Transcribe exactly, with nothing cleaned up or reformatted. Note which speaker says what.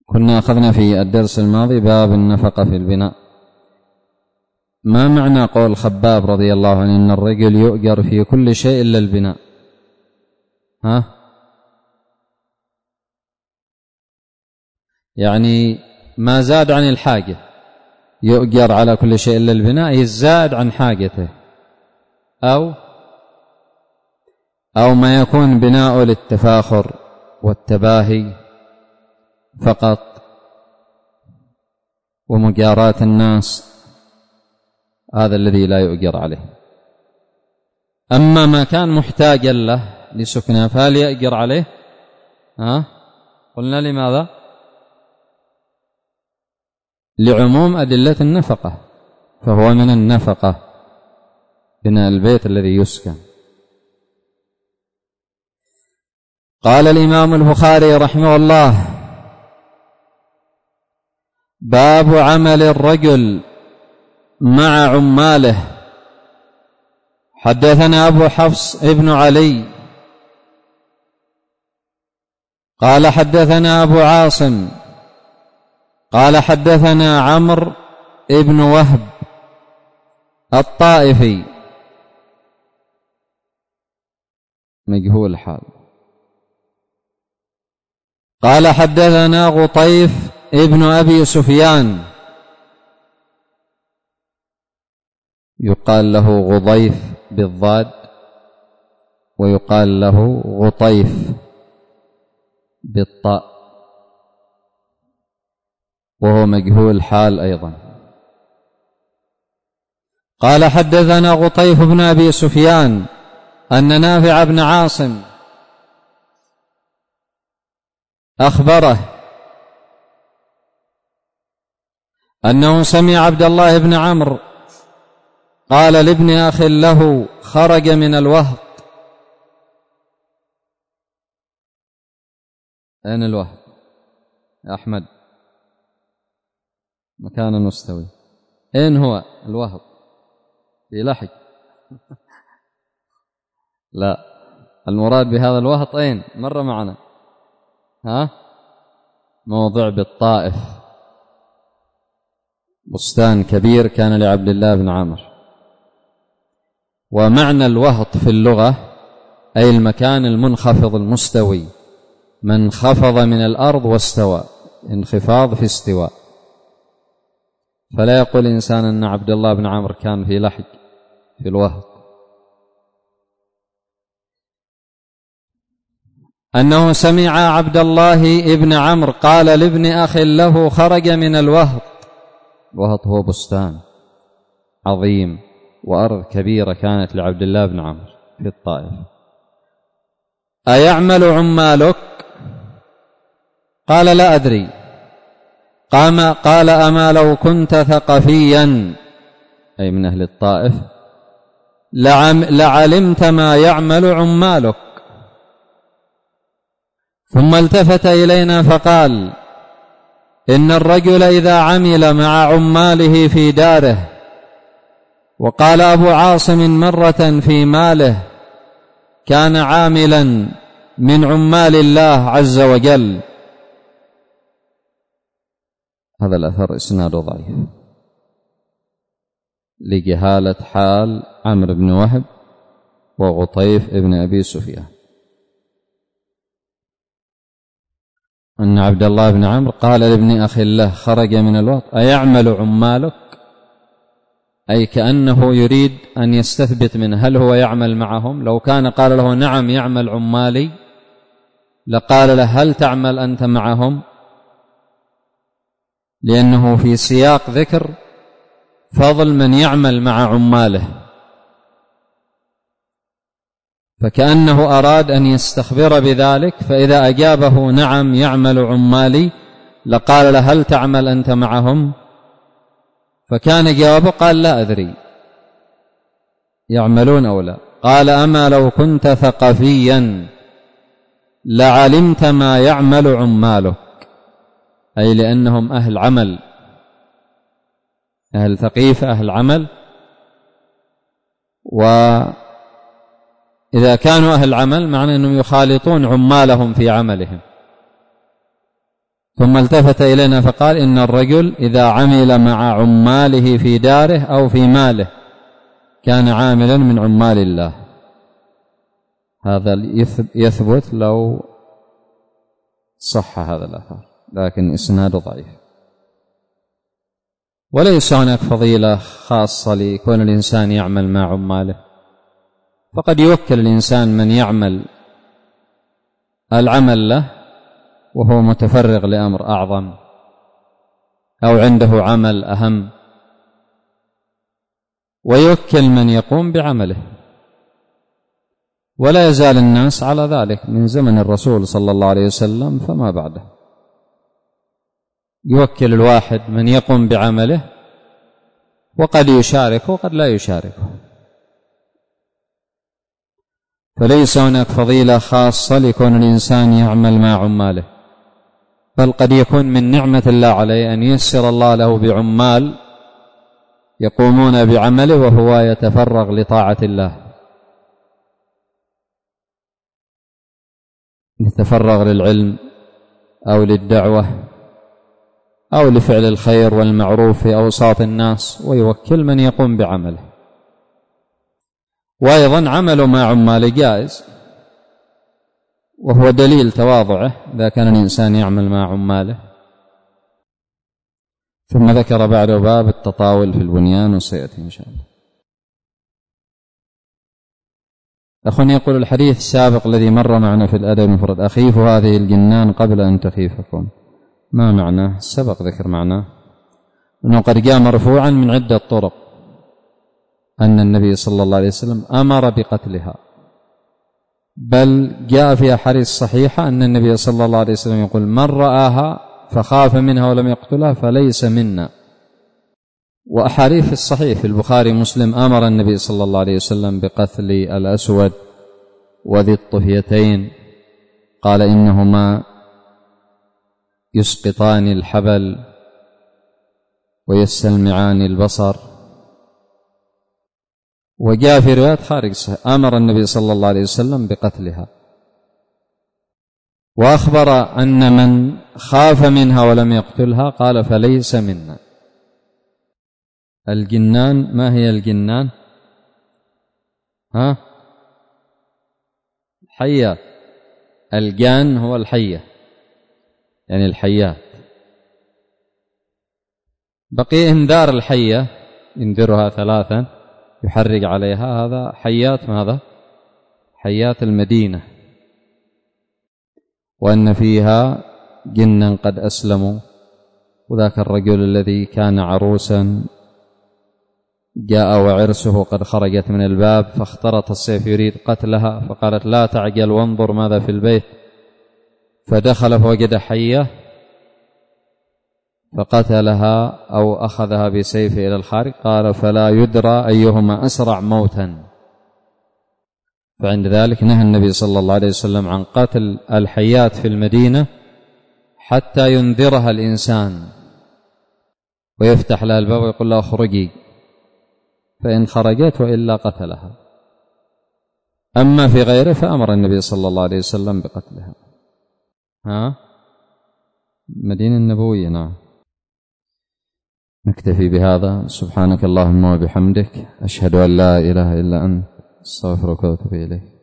Speaker 1: كنا أخذنا في الدرس الماضي باب النفقة في البناء. ما معنى قول خباب رضي الله عنه إن الرجل يؤجر في كل شيء إلا البناء؟ ها؟ يعني ما زاد عن الحاجة، يؤجر على كل شيء إلا البناء، يزاد عن حاجته، أو أو ما يكون بناء للتفاخر والتباهي فقط ومجاراة الناس، هذا الذي لا يؤجر عليه. أما ما كان محتاجا له لسكنه فهل يؤجر عليه؟ ها؟ قلنا لماذا؟ لعموم أدلة النفقة، فهو من النفقة بناء البيت الذي يسكن. قال الإمام البخاري رحمه الله: باب عمل الرجل مع عماله. حدثنا أبو حفص ابن علي قال حدثنا أبو عاصم قال حدثنا عمرو ابن وهب الطائفي مجهول حال، قال حدثنا غطيف ابن أبي سفيان، يقال له غضيف بالضاد ويقال له غطيف بالطاء، وهو مجهول حال أيضا. قال حدثنا غطيف بن أبي سفيان أن نافع بن عاصم أخبره أنه سمع عبد الله بن عمرو قال لابن أخ له خرج من الوهط. أين الوهط يا أحمد؟ مكان مستوي. أين هو الوهط؟ في لحج؟ لا، المراد بهذا الوهط أين؟ مر معنا. ها؟ موضع بالطائف، بستان كبير كان لعبد الله بن عمرو. ومعنى الوهط في اللغة أي المكان المنخفض المستوي، من خفض من الأرض واستوى، انخفاض في استواء. فلا يقول إنسان أن عبد الله بن عمرو كان في لحج في الوهط. أنه سمع عبد الله بن عمرو قال لابن أخ له خرج من الوهط. الوهط هو بستان عظيم وأرض كبيرة كانت لعبد الله بن عمرو في الطائف. أيعمل عمالك؟ قال لا أدري. قام قال أما لو كنت ثقفيا أي من أهل الطائف لعلمت ما يعمل عمالك. ثم التفت إلينا فقال إن الرجل إذا عمل مع عماله في داره. وقال أبو عاصم مرة في ماله كان عاملا من عمال الله عز وجل. هذا الأثر إسناده ضعيف لجهالة حال عمرو بن وهب وغطيف ابن أبي سفيان. أن عبد الله بن عمرو قال لابن أخ له خرج من الوقت أيعمل عمالك، أي كأنه يريد أن يستثبت منه هل هو يعمل معهم. لو كان قال له نعم يعمل عمالي لقال له هل تعمل أنت معهم، لأنه في سياق ذكر فضل من يعمل مع عماله، فكأنه أراد أن يستخبر بذلك. فإذا أجابه نعم يعمل عمالي لقال له هل تعمل أنت معهم، فكان جوابه قال لا أدري يعملون أو لا. قال أما لو كنت ثقفيا لعلمت ما يعمل عمالك، أي لأنهم أهل عمل، أهل ثقيف أهل عمل. وإذا كانوا أهل عمل معنى أنهم يخالطون عمالهم في عملهم، ثم التفت إلينا فقال إن الرجل إذا عمل مع عماله في داره أو في ماله كان عاملا من عمال الله. هذا يثبت لو صح هذا الأثر، لكن إسناده ضعيف. وليس هناك فضيلة خاصة لكون الإنسان يعمل مع عماله، فقد يوكل الإنسان من يعمل العمل له وهو متفرغ لأمر أعظم أو عنده عمل أهم، ويوكل من يقوم بعمله. ولا يزال الناس على ذلك من زمن الرسول صلى الله عليه وسلم فما بعده، يوكل الواحد من يقوم بعمله وقد يشاركه وقد لا يشاركه. فليس هناك فضيلة خاصة لكون الإنسان يعمل مع عماله، بل قد يكون من نعمة الله عليه أن ييسر الله له بعمال يقومون بعمله وهو يتفرغ لطاعة الله، يتفرغ للعلم أو للدعوة أو لفعل الخير والمعروف في أوساط الناس، ويوكل من يقوم بعمله. وأيضا عمل مع عمال جائز، وهو دليل تواضعه إذا كان الإنسان يعمل مع عماله. ثم ذكر بعد باب التطاول في البنيان وسيأتي إن شاء الله. أخونا يقول الحديث السابق الذي مر معنا في الأدب المفرد أخيفوا هذه الجنان قبل أن تخيفكم، ما معناه؟ سبق ذكر معناه أنه قد جاء مرفوعا من عدة طرق أن النبي صلى الله عليه وسلم أمر بقتلها، بل جاء في أحاديث صحيحة أن النبي صلى الله عليه وسلم يقول من رآها فخاف منها ولم يقتلها فليس منا. وأحاديث الصحيح في البخاري مسلم أمر النبي صلى الله عليه وسلم بقتل الأسود وذي الطفيتين، قال إنهما يسقطان الحبل ويستلمعان البصر. وجاء في روايات خارج صحيح أمر النبي صلى الله عليه وسلم بقتلها، وأخبر أن من خاف منها ولم يقتلها قال فليس منا. الجنان، ما هي الجنان؟ ها؟ حيات. الجان هو الحية، يعني الحيات. بقي انذار الحية، ينذرها ثلاثا يحرق عليها، هذا حيات ماذا؟ حيات المدينة. وأن فيها جنا قد أسلموا، وذاك الرجل الذي كان عروسا جاء وعرسه قد خرجت من الباب فاخترط السيف يريد قتلها، فقالت لا تعجل وانظر ماذا في البيت، فدخل فوجد حية فقتلها أو أخذها بسيفه إلى الخارج، قال فلا يدرى أيهما أسرع موتا. فعند ذلك نهى النبي صلى الله عليه وسلم عن قتل الحيات في المدينة حتى ينذرها الإنسان ويفتح لها الباب ويقول لها اخرجي، فإن خرجت وإلا قتلها. أما في غيره فأمر النبي صلى الله عليه وسلم بقتلها. ها؟ مدينة النبوية. نعم. نكتفي بهذا. سبحانك اللهم وبحمدك، أشهد أن لا إله إلا أنت، استغفرك وأتوب إليك.